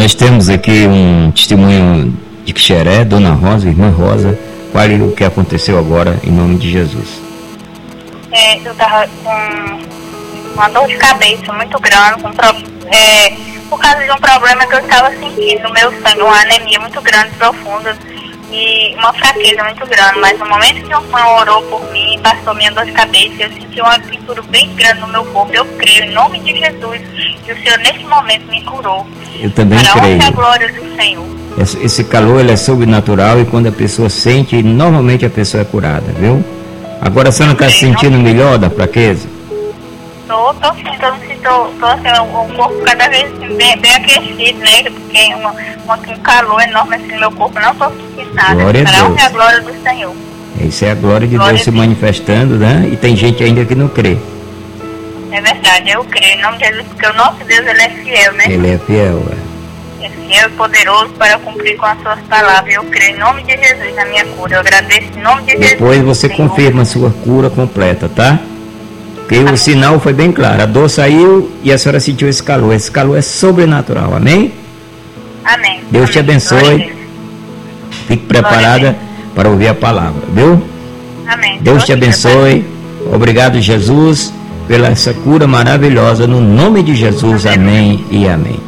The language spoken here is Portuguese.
Nós temos aqui um testemunho de Xeré, Dona Rosa, Irmã Rosa. Fale o que aconteceu agora, em nome de Jesus. Eu estava com uma dor de cabeça muito grande, por causa de um problema que eu estava sentindo no meu sangue, uma anemia muito grande, profunda, e uma fraqueza muito grande. Mas no momento que o Senhor orou por mim, passou minha dor de cabeça, eu senti uma pintura bem grande no meu corpo. Eu creio em nome de Jesus que o Senhor nesse momento me curou. Eu também para creio. a glória do Senhor. Esse calor ele é sobrenatural, e quando a pessoa sente, normalmente a pessoa é curada, viu? Agora você não está se sentindo melhor da fraqueza? Tô assim, o corpo cada vez bem aquecido, né? Porque um calor enorme assim no meu corpo, não tô sentindo nada. Glória a Deus. É a glória do Senhor. Isso é a glória de Deus se manifestando, né? E tem gente ainda que não crê. É verdade, eu creio em nome de Jesus, porque o nosso Deus, ele é fiel, né? Ele é fiel, É fiel e poderoso para cumprir com as suas palavras. Eu creio em nome de Jesus na minha cura. Eu agradeço em nome de Jesus. Depois você confirma a sua cura completa, tá? Porque o sinal foi bem claro. A dor saiu e a senhora sentiu esse calor. Esse calor é sobrenatural, amém? Amém. Deus te abençoe. Fique preparada para ouvir a palavra, viu? Amém. Deus te abençoe. Obrigado, Jesus, pela essa cura maravilhosa. No nome de Jesus, amém e amém.